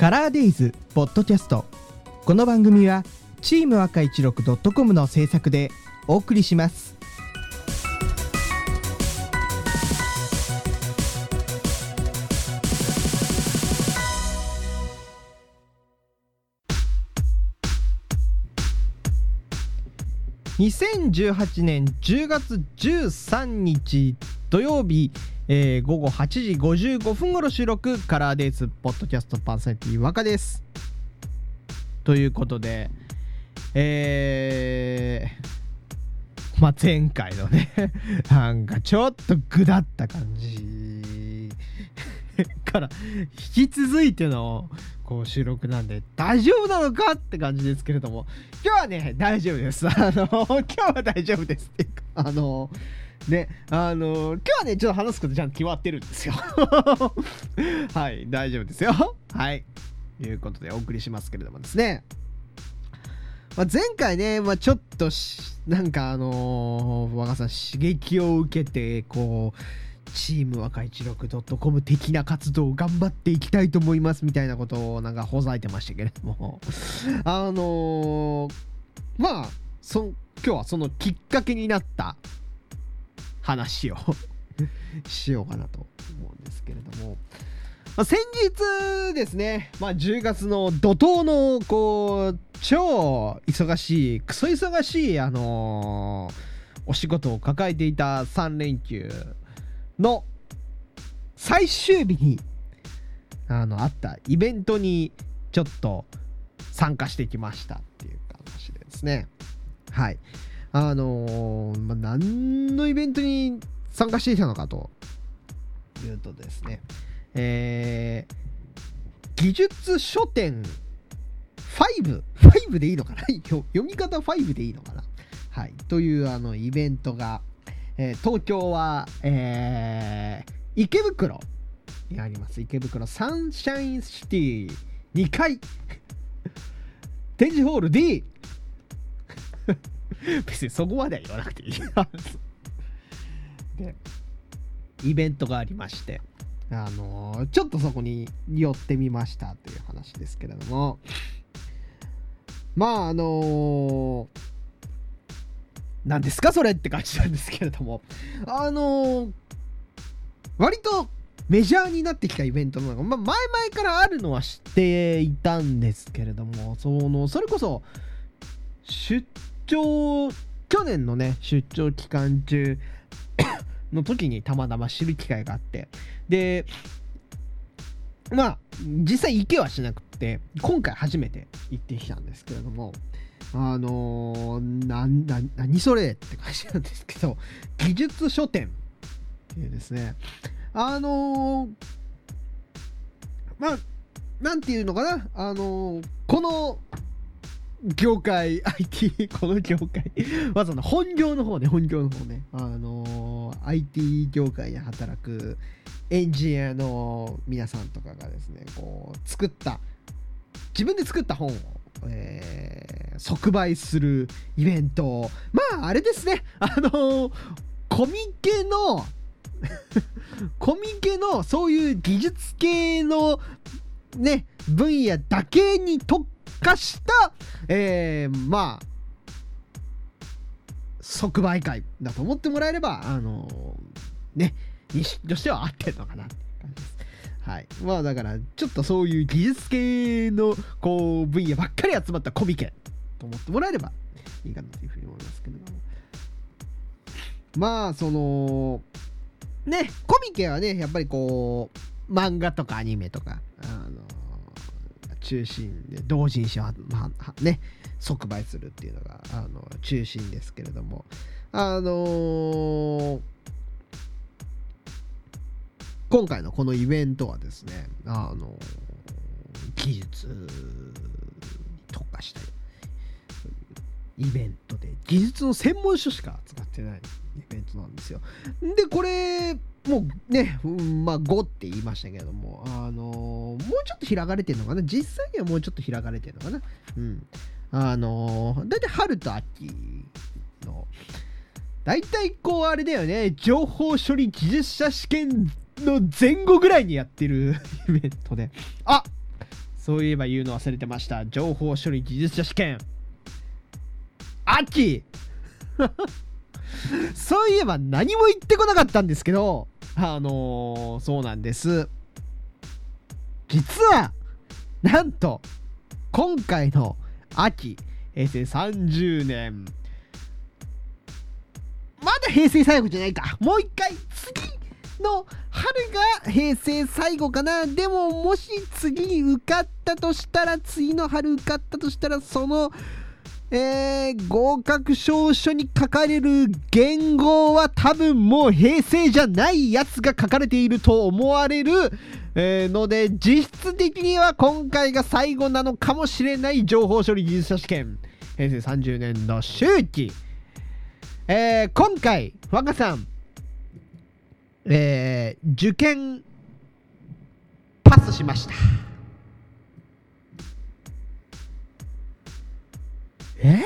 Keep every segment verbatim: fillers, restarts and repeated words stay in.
カラーデイズポッドキャスト。この番組はチーム赤いちろく .com の制作でお送りします。にせんじゅうはちねんじゅうがつじゅうさんにち土曜日、えー、午後はちじごじゅうごふん頃収録、カラーデイズポッドキャストパーソナリティ若です。ということで、えー、まあ前回のねなんかちょっとぐだった感じから引き続いてのこう収録なんで大丈夫なのかって感じですけれども、今日はね大丈夫です。あの今日は大丈夫ですっていうか、あのねあの今日はねちょっと話すことちゃんと決まってるんですよはい大丈夫ですよ。はいということでお送りしますけれどもですね、まあ、前回ね、まあ、ちょっとなんかあのー、若さん刺激を受けてこうチーム若いちろく .com 的な活動を頑張っていきたいと思いますみたいなことをなんかほざいてましたけれどもあのー、まあそ今日はそのきっかけになった話をしようかなと思うんですけれども、まあ、先日ですね、まあ、じゅうがつの怒涛のこう超忙しいクソ忙しいあのー、お仕事を抱えていたさんれんきゅうの最終日にあのあったイベントにちょっと参加してきましたっていう話でですね、はいあのー、まあ、何のイベントに参加していたのかというとですね、えー、技術書店ご ごでいいのかな読み方ごでいいのかな、はいというあのイベントがえー、東京は、えー、池袋にあります池袋サンシャインシティにかい展示ホール D 別にそこまでは言わなくていいでイベントがありまして、あのー、ちょっとそこに寄ってみましたという話ですけれども、まああのー何ですかそれって感じなんですけれども、あのー、割とメジャーになってきたイベントの、まあ、前々からあるのは知っていたんですけれども、そのそれこそ出張去年のね出張期間中の時にたまたま知る機会があって、でまあ実際行けはしなくて今回初めて行ってきたんですけれども、あのー、な、な、何それって感じなんですけど、技術書店っていうですね、あのー、まあ、なんていうのかな、あのー、この業界、アイティー、この業界、まずの本業の方ね、本業の方ね、あのー、アイティー 業界で働くエンジニアの皆さんとかがですね、こう、作った、自分で作った本を、えー、即売するイベント、まああれですね、あのー、コミケのコミケのそういう技術系のね分野だけに特化した、えー、まあ即売会だと思ってもらえれば、あのー、ね認識としては合ってるのかなって感じです。はい、まあだからちょっとそういう技術系のこう分野ばっかり集まったコミケと思ってもらえればいいかなというふうに思いますけれども、まあそのねコミケはねやっぱりこう漫画とかアニメとかあの中心で同人誌を、まあ、ね即売するっていうのがあの中心ですけれども、あのー今回のこのイベントはですね、あの技術に特化したイベントで、技術の専門書しか扱ってないイベントなんですよ。でこれもうね、うん、まあごって言いましたけれども、あのもうちょっと開かれてるのかな、実際にはもうちょっと開かれてるのかな、うんあのだいたい春と秋のだいたいこうあれだよね、情報処理技術者試験の前後ぐらいにやってるイベントで、あそういえば言うの忘れてました。情報処理技術者試験秋そういえば何も言ってこなかったんですけど、あのー、そうなんです。実はなんと今回の秋平成さんじゅうねん、まだ平成最後じゃないか、もう一回次の春が平成最後かな。でももし次に受かったとしたら、次の春受かったとしたら、そのえー、合格証書に書かれる言語は多分もう平成じゃないやつが書かれていると思われる、えー、ので実質的には今回が最後なのかもしれない情報処理技術者試験平成さんじゅうねんの秋季、えー、今回若さん、えー、受験パスしました。え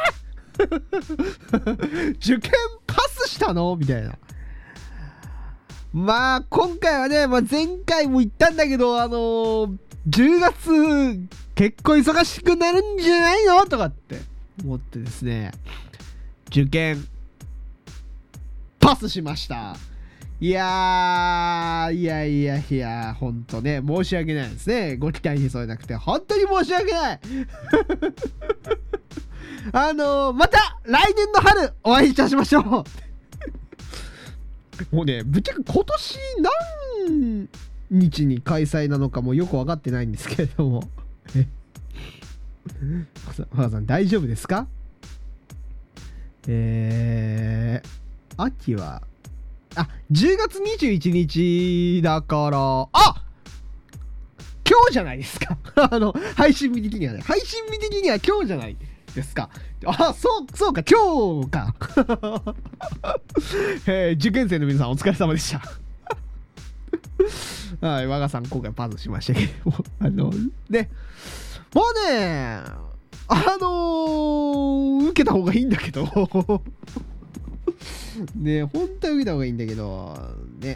ー、受験パスしたのみたいな。まあ今回はね、まあ、前回も言ったんだけど、あのー、じゅうがつ結構忙しくなるんじゃないのとかって思ってですね、受験パスしました。いやーいやいやいや、ほんとね、申し訳ないですね。ご期待に添えなくて本当に申し訳ないあのー、また来年の春お会いいたしましょうもうね、ぶっちゃけ今年何日に開催なのかもよく分かってないんですけれども原さん大丈夫ですか？えー、秋はあじゅうがつにじゅういちにちだから、あ今日じゃないですかあの配信日的にはね、配信日的には今日じゃないですか。あ、そう、そうか、今日か、えー、受験生の皆さんお疲れ様でしたはい、我がさん今回パスしましたけどあのね、もうね、あのー、受けた方がいいんだけどね、本当は受けた方がいいんだけどね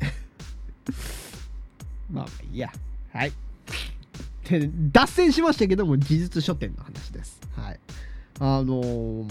まあいいや、はいで脱線しましたけども、技術書店の話です。はい、あのー、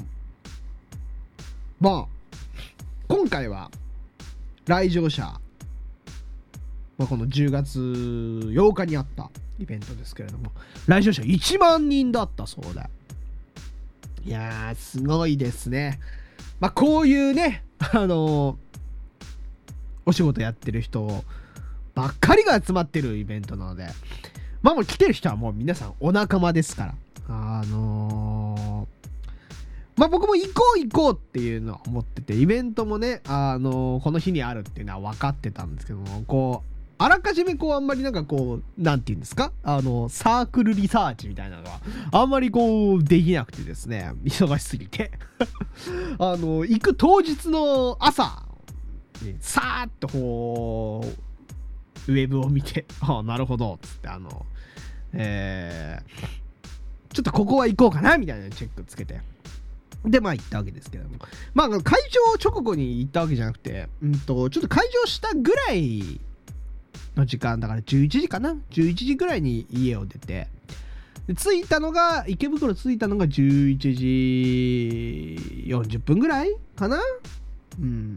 まあ今回は来場者、まあ、このじゅうがつようかにあったイベントですけれども、来場者いちまんにんだったそうで、いやーすごいですね。まあこういうね、あのー、お仕事やってる人ばっかりが集まってるイベントなので、まあもう来てる人はもう皆さんお仲間ですから、あのー、まあ僕も行こう行こうっていうのは思ってて、イベントもね、あのー、この日にあるっていうのは分かってたんですけども、こうあらかじめこうあんまりなんかこうなんていうんですか、あのサークルリサーチみたいなのがあんまりこうできなくてですね、忙しすぎてあの行く当日の朝にさーっとこうウェブを見て、ああなるほどっつって、あのえー、ちょっとここは行こうかなみたいなチェックつけて、でまあ行ったわけですけども、まあ会場直後に行ったわけじゃなくて、うんとちょっと会場したぐらいの時間だからじゅういちじかな、じゅういちじぐらいに家を出て、で着いたのが池袋着いたのがじゅういちじよんじゅっぷんぐらいかな。うん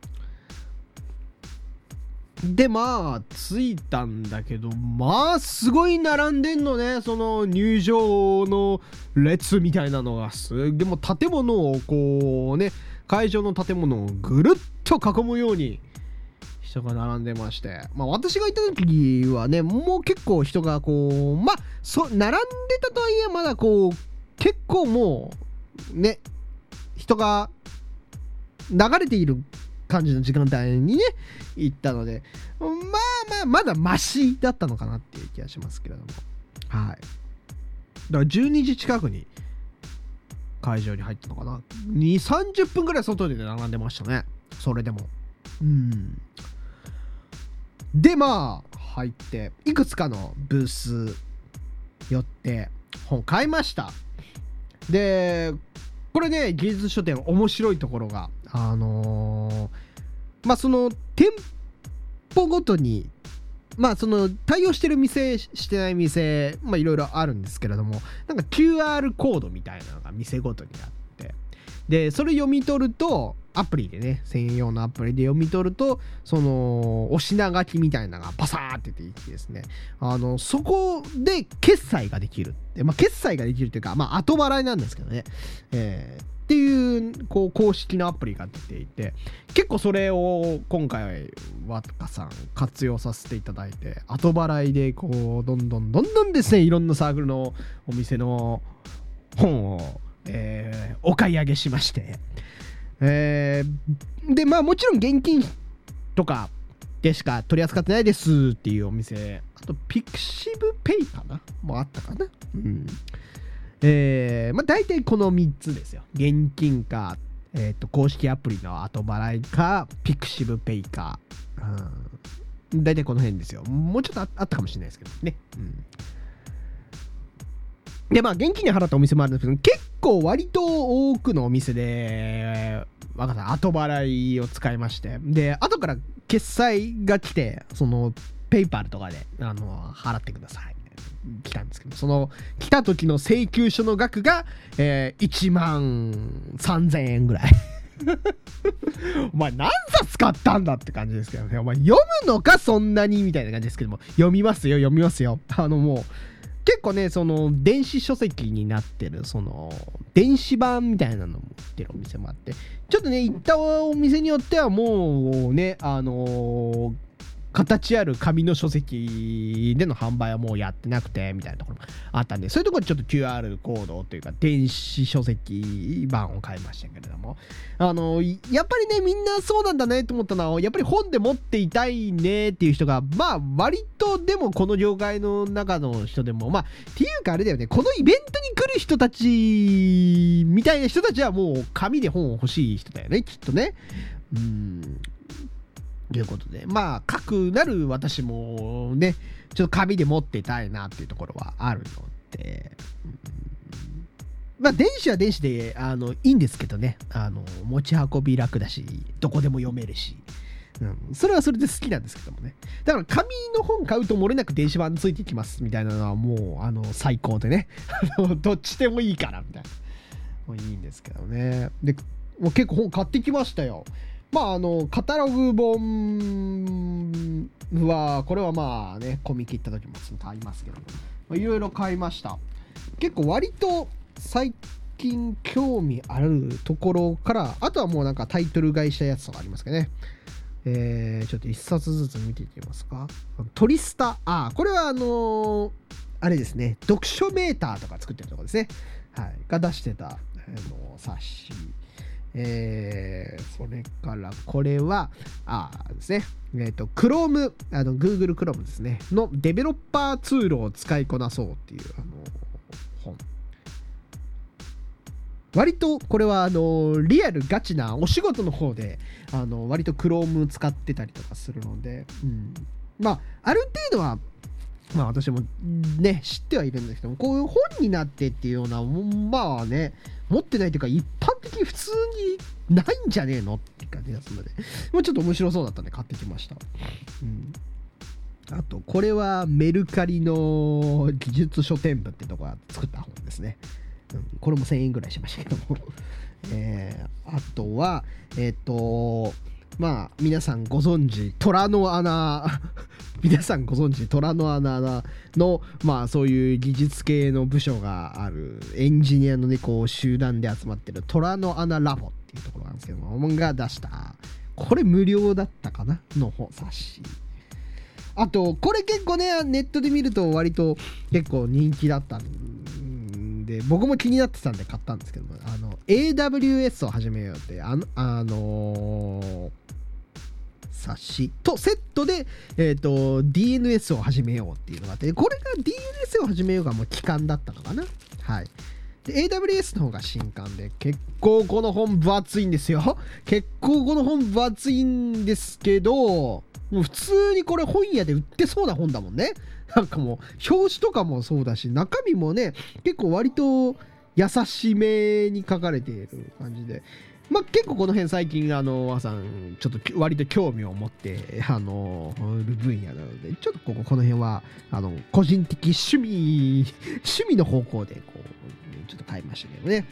でまあ着いたんだけど、まあすごい並んでんのね、その入場の列みたいなのが。すげえもう建物をこうね、会場の建物をぐるっと囲むように人が並んでまして、まあ私が行った時はね、もう結構人がこうまあそ並んでたとはいえ、まだこう結構もうね人が流れている感じの時間帯にね行ったので、まあまあまだマシだったのかなっていう気がしますけれども、はい。だからじゅうにじ近くに会場に入ったのかな。にじゅう、さんじゅっぷんぐらい外で並んでましたね、それでも。うんでまあ入っていくつかのブース寄って本買いました。でこれね、技術書店面白いところが、あのー、まあその店舗ごとにまあその対応してる店してない店まあいろいろあるんですけれども、なんか キューアール コードみたいなのが店ごとにあって、でそれ読み取るとアプリでね、専用のアプリで読み取ると、そのお品書きみたいなのがパサーって出てきてですね、あのそこで決済ができるって、まあ決済ができるというか、まあ後払いなんですけどね、えーっていうこう公式のアプリが出ていて、結構それを今回ワッカさん活用させていただいて、後払いでこうどんどんどんどんですね、いろんなサークルのお店の本を、えー、お買い上げしまして、えー、でまあもちろん現金とかでしか取り扱ってないですっていうお店、あとピクシブペイかなもあったかな、うんえー、まあ大体このみっつですよ。現金か、えっと、公式アプリの後払いか、ピクシブペイか、うん、大体この辺ですよ。もうちょっと あ, あったかもしれないですけどね。うんで、まあ、現金で払ったお店もあるんですけど、結構割と多くのお店で、わかった、後払いを使いまして、で、後から決済が来て、その、ペイパルとかで、あの、払ってください。来たんですけど、その、来た時の請求書の額が、えー、いちまんさんぜんえんぐらい。お前何冊買ったんだって感じですけどね。お前読むのかそんなにみたいな感じですけども、読みますよ、読みますよ。あのもう、結構ね、その電子書籍になってる、その電子版みたいなのも売ってるお店もあって、ちょっとね、行ったお店によってはもうね、あのー、形ある紙の書籍での販売はもうやってなくてみたいなところもあったんで、そういうところでちょっと キューアール コードというか電子書籍版を買いましたけれども、あのやっぱりね、みんなそうなんだねと思ったのは、やっぱり本で持っていたいねっていう人がまあ割と、でもこの業界の中の人でもまあっていうかあれだよね、このイベントに来る人たちみたいな人たちはもう紙で本を欲しい人だよね、きっとね。うんということで、まあ、かくなる私もね、ちょっと紙で持ってたいなっていうところはあるので、うん、まあ、電子は電子で、あの、いいんですけどね、あの、持ち運び楽だし、どこでも読めるし、うん、それはそれで好きなんですけどもね。だから紙の本買うと漏れなく電子版ついてきますみたいなのはもう、あの、最高でね、どっちでもいいからみたいな。もういいんですけどね。で、もう結構本買ってきましたよ。まああのカタログ本はこれはまあね、コミケ行った時も買いますけど、いろいろ買いました。結構割と最近興味あるところから、あとはもうなんかタイトル買いしたやつとかありますかね。えー、ちょっと一冊ずつ見ていきますか。トリスタ、あこれはあのー、あれですね、読書メーターとか作ってるところですね、はい、が出してた、あの冊子。えー、それからこれはあですね、えっと Chrome、 あの Google Chrome ですねのデベロッパーツールを使いこなそうっていうあの本。割とこれはあのリアルガチなお仕事の方であの割と Chrome 使ってたりとかするので、うん、まあある程度はまあ私もね知ってはいるんですけども、こういう本になってっていうようなまあね持ってないというか一般的に普通にないんじゃねえのって感じがするので、まあ、ちょっと面白そうだったんで買ってきました。うん、あとこれはメルカリの技術書店部ってとこが作った本ですね。うん、これもせんえんぐらいしましたけども、えー、あとはえっ、ー、とまあ皆さんご存知虎の穴皆さんご存知虎の穴のまあそういう技術系の部署があるエンジニアのねこう集団で集まってる虎の穴ラボっていうところなんですけどもが出した、これ無料だったかなの冊子。あとこれ結構ねネットで見ると割と結構人気だったんで、僕も気になってたんで買ったんですけども、あの エーダブリューエス を始めようってあの、あのー、冊子とセットで、えーと、ディーエヌエス を始めようっていうのがあって、これが ディーエヌエス を始めようがもう期間だったのかな。はい。で エーダブリューエス の方が新刊で、結構この本分厚いんですよ。結構この本分厚いんですけど、もう普通にこれ本屋で売ってそうな本だもんね。なんかもう表紙とかもそうだし、中身もね結構割と優しめに書かれている感じで、 まあ、結構この辺最近あの和さんちょっと割と興味を持ってあのる分野なので、ちょっとこここの辺はあの個人的趣味趣味の方向でこうちょっと変えましたけどね。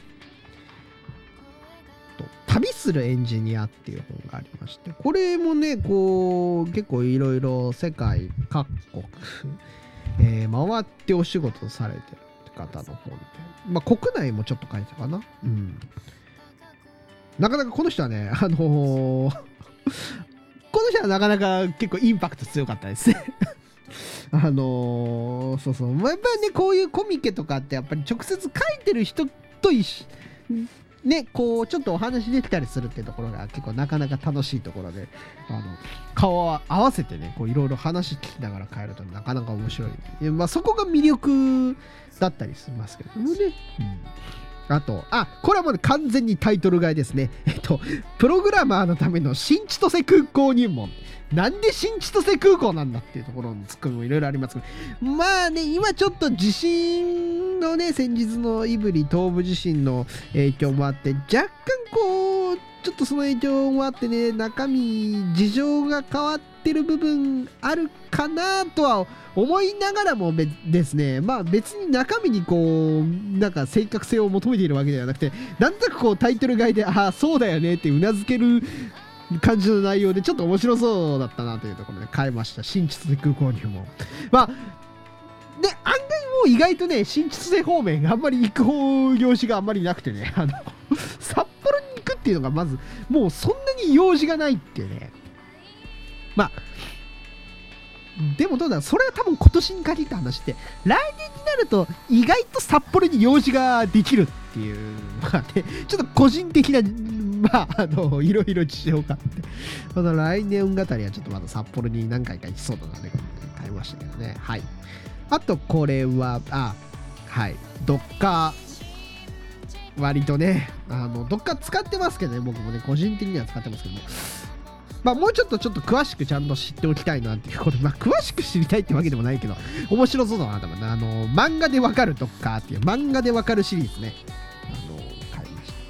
と旅するエンジニアっていう本がありまして、これもねこう結構いろいろ世界各国、えー、回ってお仕事されてる方の本で、まあ国内もちょっと書いてたかな。うん。なかなかこの人はね、あのー、この人はなかなか結構インパクト強かったですね。あのー、そうそう。まあ、やっぱりね、こういうコミケとかってやっぱり直接書いてる人と一緒、ね、こう、ちょっとお話できたりするっていうところが結構なかなか楽しいところで、あの、顔を合わせてね、こういろいろ話聞きながら帰るとなかなか面白い。まあそこが魅力だったりしますけどもね。うんあと、あ、これはもう完全にタイトル買いですね。えっと、プログラマーのための新千歳空港入門。なんで新千歳空港なんだっていうところのツッコミもいろいろありますけど、まあね、今ちょっと地震のね、先日の胆振東部地震の影響もあって、若干こう、ちょっとその影響もあってね、中身、事情が変わってる部分あるかなとは思いながらもですね、まあ別に中身にこう、なんか正確性を求めているわけではなくて、なんとなくこうタイトル買いで、ああ、そうだよねってうなずける感じの内容でちょっと面白そうだったなというところで買いました。新千歳空港入門。まあ、で、案外もう意外とね、新千歳方面があんまり行く方用事があんまりなくてね、あの、札幌に行くっていうのがまず、もうそんなに用事がないっていうね。まあ、でもどうだろう、それは多分今年に限った話で、来年になると意外と札幌に用事ができるっていう、まあね、ちょっと個人的な、まあ、あの、いろいろ事情があって、その来年あたりはちょっとまだ札幌に何回か行きそうだなね、買いましたけどね。はい。あと、これは、あ、はい、ドッカー、割とね、あの、ドッカー使ってますけどね、僕もね、個人的には使ってますけども、まあもうちょっとちょっと詳しくちゃんと知っておきたいなっていう、これ、まあ詳しく知りたいってわけでもないけど、面白そうだなと思うな。あの、漫画でわかるドッカーっていう、漫画でわかるシリーズね。あの、買いました。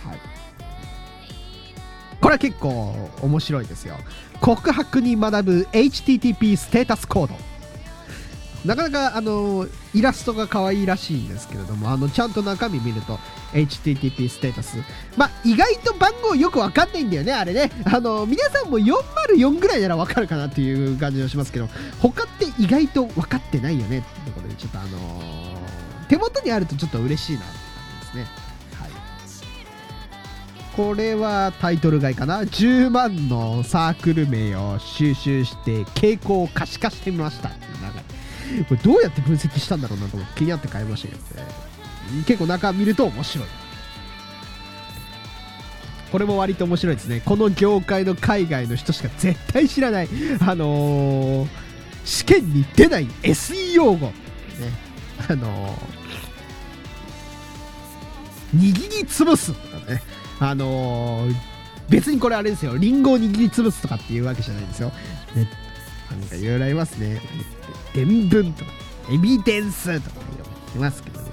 はい。これは結構面白いですよ。告白に学ぶ エイチティーティーピー ステータスコード。なかなかあのイラストが可愛いらしいんですけれども、あのちゃんと中身見ると エイチティーティーピー ステータス、まあ意外と番号よくわかんないんだよね、あれね。あの皆さんもよんまるよんぐらいならわかるかなっていう感じがしますけど、他って意外と分かってないよねっていうところで、ちょっとあのー、手元にあるとちょっと嬉しいなって感じですね。はい。これはタイトル買いかな。じゅうまんのサークル名を収集して傾向を可視化してみましたっていう流れ。これどうやって分析したんだろうなと思って気になって買いましたけどね。結構中見ると面白い。これも割と面白いですね。この業界の海外の人しか絶対知らない、あのー、試験に出ない エスイー 用語、ね、あのー、握りつぶすとかね、あのー、別にこれあれですよ、リンゴを握りつぶすとかっていうわけじゃないんですよ。ね、なんかいろいろありますね。伝聞とかエビデンスとかいろいろ言いますけどね、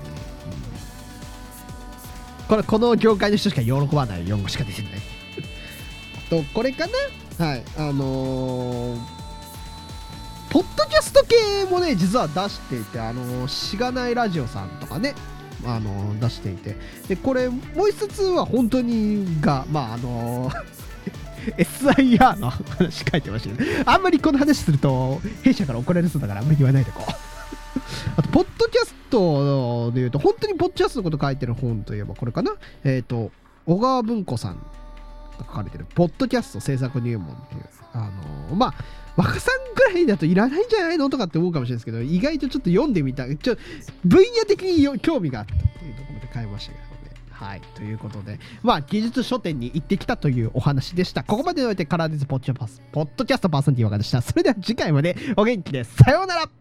うん、これこの業界の人しか喜ばない用語しか出てないと、これかな。はい、あのー、ポッドキャスト系もね実は出していて、あのー、しがないラジオさんとかね、あのー、出していて、でこれもう一つは本当にがまああのーエスアイアール の話書いてましたけど、あんまりこの話すると弊社から怒られそうだからあんまり言わないでこうあとポッドキャストでいうと、本当にポッドキャストのこと書いてる本といえばこれかな。えっと小川文庫さんが書かれてるポッドキャスト制作入門っていう、あのー、まあ若さんぐらいだといらないんじゃないのとかって思うかもしれないですけど、意外とちょっと読んでみた、ちょ分野的に興味があったっていうところで買いましたけどね。はい、ということで、まあ、技術書店に行ってきたというお話でした。ここまでのおいてカラーディズポッドキャストパーソナリティ若でした。それでは次回までお元気でさようなら。